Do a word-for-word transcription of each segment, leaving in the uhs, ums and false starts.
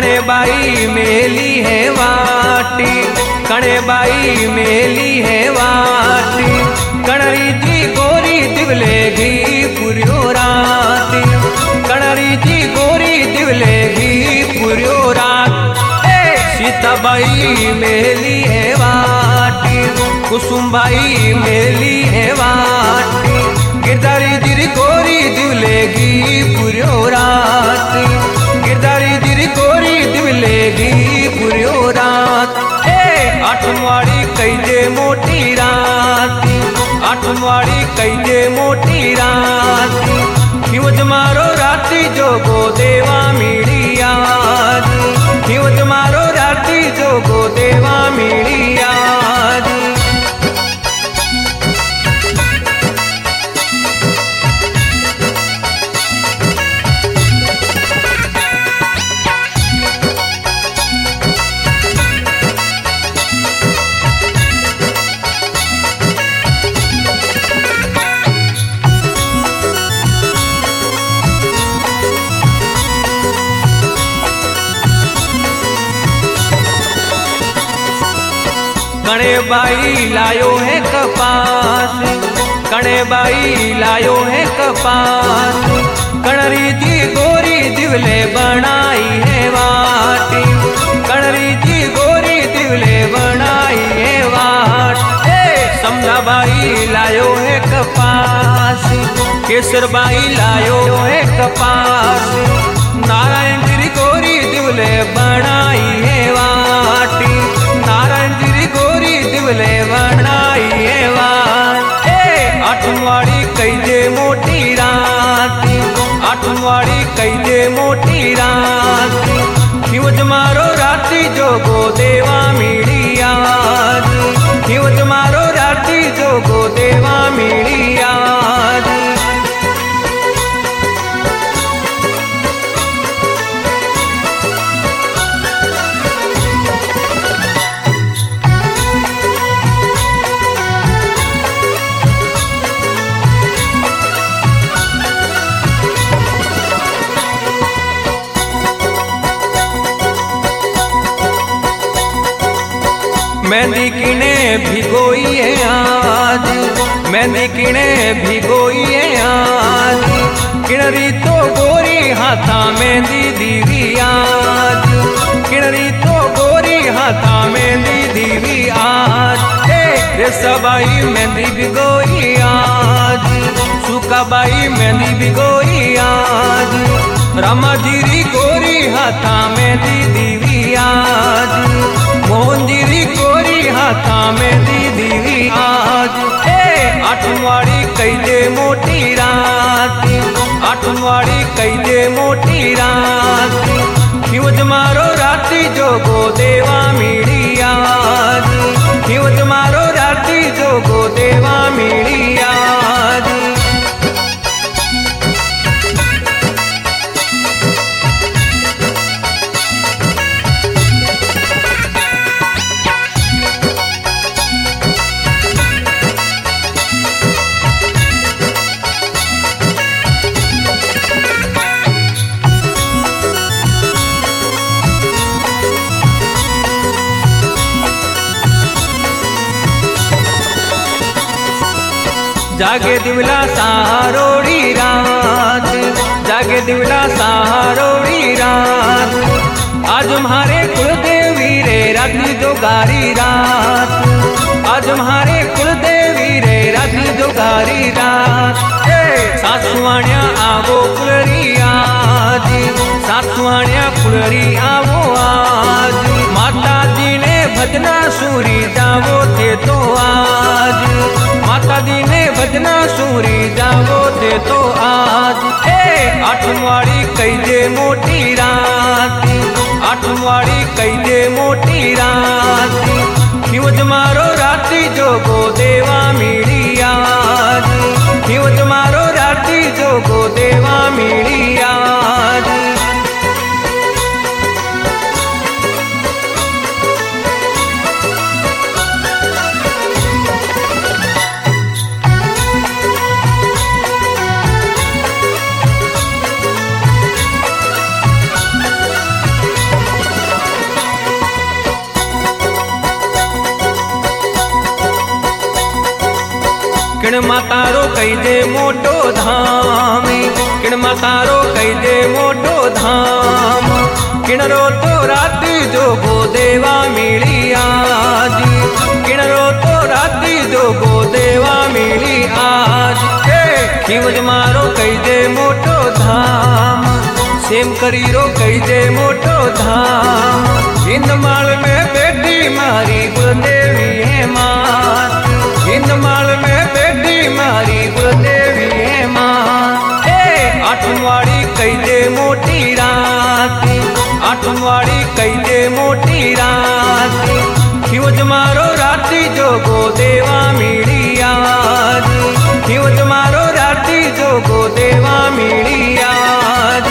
कणे by मेली है वाटी, कणे बाई मेली है वाटी, कणरी जी गोरी दिवले घी पुरियो राती, कणरी जी गोरी दिवले घी पुरियो रात। सीताबाई मेली है वाटी, कुसुमबाई मेली है वाटी, गिरधारी जी गोरी दिवले घी पुरियो राती, गिरधारी जी गोरी दिवले घी पुरियो रात। आठमवाड़ी कईजे मोटी राती, आठमवाड़ी कईजे मोटी राती, खिवज मारो राती जोगो देवा मीड़ी याद, खिवज मारो राती जोगो देवा मीड़ी याद। कणे बाई लायो है कपास, कणे बाई लायो है कपास, कणरी जी गोरी दिवले बनाई है वाटी, कणरी जी गोरी दिवले बनाई है वाट। समझा बाई लायो है कपास, केसर बाई लायो है कपास, नारायण जी गोरी दिवले बनाई है वाटी, नारायण जी गोरी दिवले बनाई है वाट। आठमवाड़ी कईजे मोटी राती, आठमवाड़ी कईजे मोटी राती, खिवज मारो राती जोगो देवा मीड़ी याद, खिवज मारो राती जोगो देवा मीड़ी याद। मेहंदी किने भिगोई है आज, मेहंदी किने भिगोई है आज, किणरी तो गोरी हाथा मेहंदी दीवी आज, किणरी तो गोरी हाथा मेहंदी दीवी आज। रे सबाई मेहंदी भिगोई आज, सुकाबाई मेहंदी भिगोई आज, रामा जीरी गोरी हाथा मेहंदी दीवी आज, मोहन जीरी गोरी हाथा मेहंदी दीवी आज। आठमवाड़ी कईजे मोटी राती, आठमवाड़ी कईजे मोटी राती, खिवज मारो राती जोगो देवा मीड़ी याद, खिवज मारो राती जोगो देवा मीड़ी याद। जागे दिवला सहारोड़ी रात, जागे दिवला सहारोड़ी रात, आज हमारे कुलदेवी रे राती जोगारी रात, आज हमारे कुलदेवी रे राती जोगारी रात। सासुवाण्या आवो कुलरी आज, सासुवाण्या कुलरी आवो आज, माता जी ने भजना सूरी जावो थे तो आज, माता जी ने भजना सूरी जावो थे तो आज। आठमवाड़ी कईजे मोटी राती, आठमवाड़ी कईजे मोटी राती, खिवज मारो राती जोगो देवा मीड़ी याद, खिवज मारो राती जोगो देवा मीड़ी याद। किण मातारो कही दे मोटो धाम, किण मातारो कही दे मोटो धाम। किणरो तो राती जोगो देवा मिली आज, किणरो तो राती जोगो देवा मिली आज। खीवज मारो कही दे मोटो धाम, सेम करीरो कही दे मोटो धाम। हिंदमाल में बेटी मारी कुलदेवी है माँ, हिंदमाल में बेटी मारी कुलदेवी है माँ। आठमवाड़ी कही दे मोटी रात, आठमवाड़ी कही दे मोटी रात। खीवज मारो राती जोगो देवा मिली आज, खीवज मारो राती जोगो देवा मिली आज।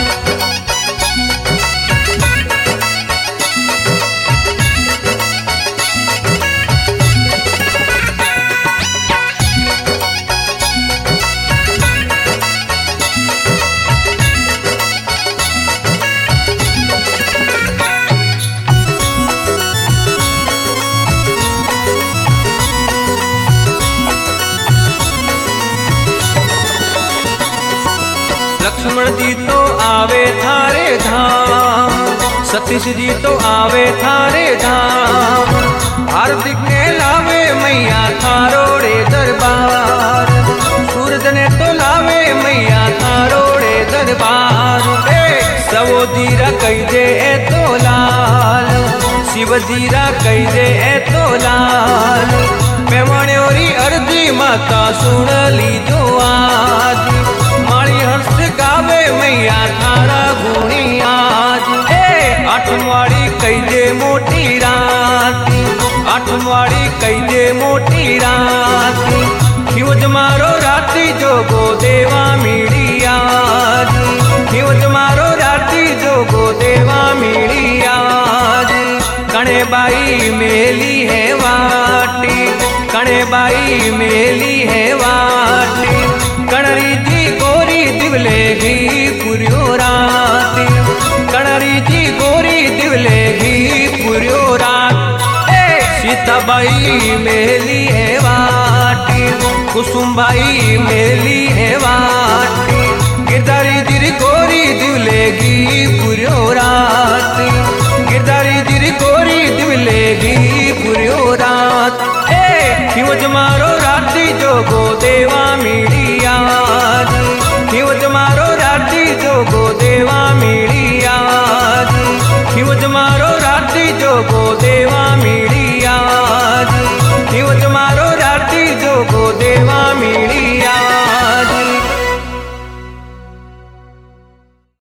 लक्ष्मण जी तो आवे थारे धाम, सतीश जी तो आवे थारे धाम। हार्दिक ने लावे मैया थारोड़े दरबार, सूरज ने तो लावे मैया थारोड़े दरबार। सवो दीरा कही दे ए तो लाल, शिव दीरा कही दे ए तो लाल। पेमण्योरी अर्जी माता सुन लीजो आज, माड़ी हंस गावे मैया थारा गुणी आज। आठमवाड़ी कही दे मोटी रात, आठमवाड़ी कही दे मोटी रात। खीवज मारो राती जोगो देवा मिली आज, खीवज मारो राती जोगो देवा मिली आज। कणे बाई मेली है वाटी, कणे बाई मेली है वाटी। कणरी जी गोरी दिवलेगी पुरियो रात, कणरी जी गोरी दिवलेगी पुरियो रात। सीताबाई मेली है वाटी, कुसुमबाई मेली है वाटी। गिरधारी जी गोरी दिवलेगी पुरियो रात, गिरधारी जी गोरी दिवलेगी पुरियो रात। खीवज मारो राती जोगो देवा